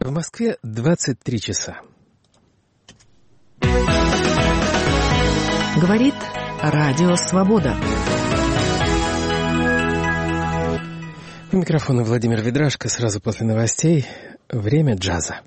В Москве 23 часа. Говорит Радио Свобода. У микрофона Владимир Ведрашко. Сразу после новостей время джаза.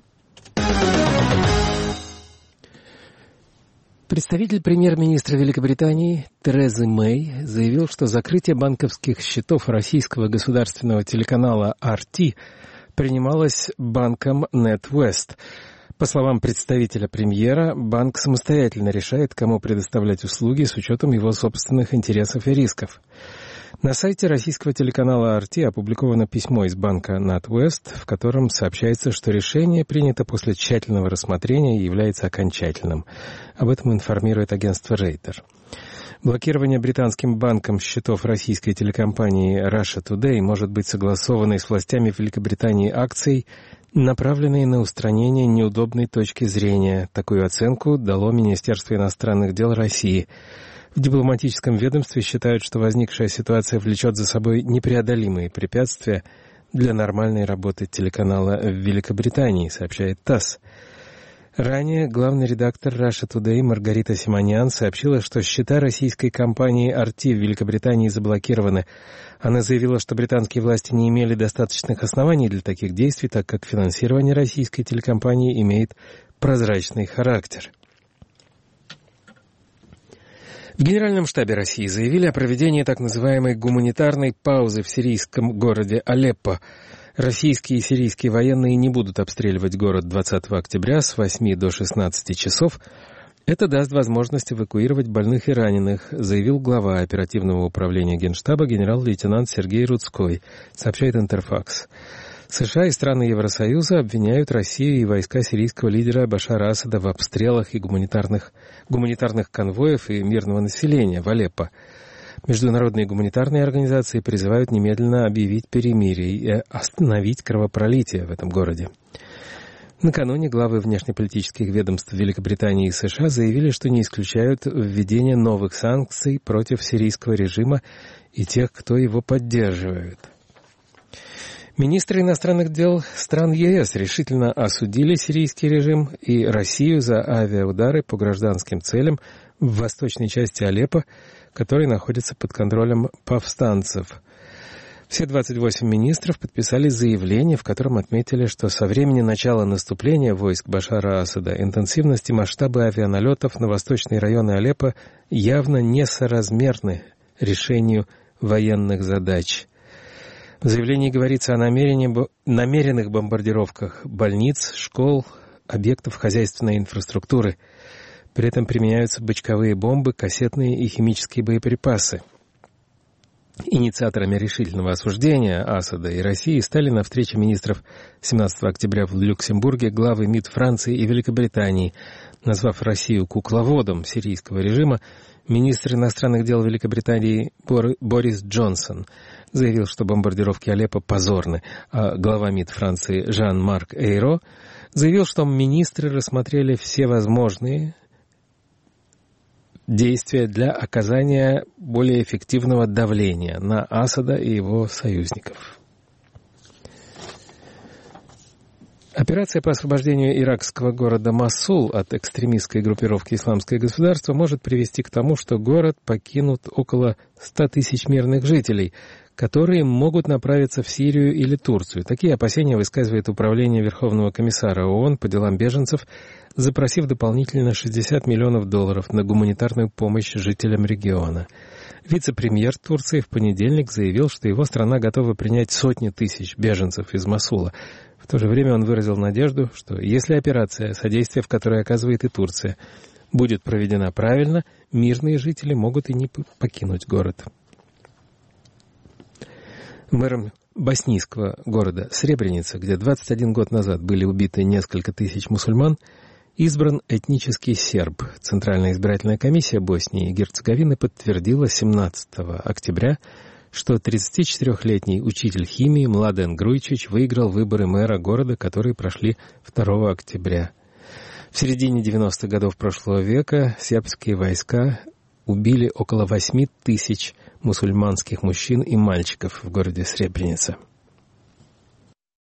Представитель премьер-министра Великобритании Терезы Мэй заявил, что закрытие банковских счетов российского государственного телеканала RT принималось банком NatWest. По словам представителя премьера, банк самостоятельно решает, кому предоставлять услуги с учетом его собственных интересов и рисков. На сайте российского телеканала RT опубликовано письмо из банка NatWest, в котором сообщается, что решение принято после тщательного рассмотрения и является окончательным. Об этом информирует агентство Рейтер. Блокирование британским банком счетов российской телекомпании Russia Today может быть согласовано с властями Великобритании акцией, направленной на устранение неудобной точки зрения. Такую оценку дало Министерство иностранных дел России. В дипломатическом ведомстве считают, что возникшая ситуация влечет за собой непреодолимые препятствия для нормальной работы телеканала в Великобритании, сообщает ТАСС. Ранее главный редактор Russia Today Маргарита Симонян сообщила, что счета российской компании RT в Великобритании заблокированы. Она заявила, что британские власти не имели достаточных оснований для таких действий, так как финансирование российской телекомпании имеет прозрачный характер. В Генеральном штабе России заявили о проведении так называемой гуманитарной паузы в сирийском городе Алеппо. Российские и сирийские военные не будут обстреливать город 20 октября с 8 до 16 часов. Это даст возможность эвакуировать больных и раненых, заявил глава оперативного управления Генштаба генерал-лейтенант Сергей Рудской, сообщает Интерфакс. США и страны Евросоюза обвиняют Россию и войска сирийского лидера Башара Асада в обстрелах и гуманитарных конвоев и мирного населения в Алеппо. Международные гуманитарные организации призывают немедленно объявить перемирие и остановить кровопролитие в этом городе. Накануне главы внешнеполитических ведомств Великобритании и США заявили, что не исключают введение новых санкций против сирийского режима и тех, кто его поддерживает. Министры иностранных дел стран ЕС решительно осудили сирийский режим и Россию за авиаудары по гражданским целям в восточной части Алеппо, который находится под контролем повстанцев. Все 28 министров подписали заявление, в котором отметили, что со времени начала наступления войск Башара Асада интенсивность и масштабы авианалетов на восточные районы Алеппо явно несоразмерны решению военных задач. В заявлении говорится о намеренных бомбардировках больниц, школ, объектов хозяйственной инфраструктуры. При этом применяются бочковые бомбы, кассетные и химические боеприпасы. Инициаторами решительного осуждения Асада и России стали на встрече министров 17 октября в Люксембурге главы МИД Франции и Великобритании. Назвав Россию кукловодом сирийского режима, министр иностранных дел Великобритании Борис Джонсон заявил, что бомбардировки Алеппо позорны, а глава МИД Франции Жан-Марк Эйро заявил, что министры рассмотрели все возможные действия для оказания более эффективного давления на Асада и его союзников. Операция по освобождению иракского города Мосул от экстремистской группировки «Исламское государство» может привести к тому, что город покинут около 100 тысяч мирных жителей, которые могут направиться в Сирию или Турцию. Такие опасения высказывает Управление Верховного комиссара ООН по делам беженцев, запросив дополнительно $60 миллионов на гуманитарную помощь жителям региона. Вице-премьер Турции в понедельник заявил, что его страна готова принять сотни тысяч беженцев из Мосула. В то же время он выразил надежду, что если операция, содействие в которой оказывает и Турция, будет проведена правильно, мирные жители могут и не покинуть город. Мэром боснийского города Сребреница, где 21 год назад были убиты несколько тысяч мусульман, избран этнический серб. Центральная избирательная комиссия Боснии и Герцеговины подтвердила 17 октября, что 34-летний учитель химии Младен Груйчич выиграл выборы мэра города, которые прошли 2 октября. В середине 90-х годов прошлого века сербские войска убили около 8 тысяч мусульманских мужчин и мальчиков в городе Сребреница.